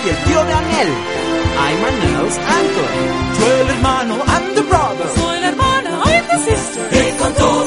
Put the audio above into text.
y el tío Daniel. I'm Manel's uncle. Yo el hermano, I'm the brother. Soy la hermana, I'm the sister. Y con todo